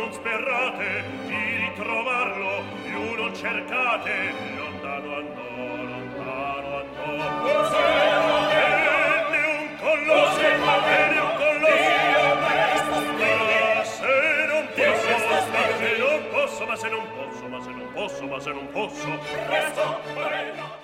non sperrate di ritrovarlo, più non cercate, lontano andò, lontano andò. Venne un colosso, venne un colosso, ma se non posso, ma se non posso, ma se non posso, ma se non posso, ma se non posso, Presto, Morello!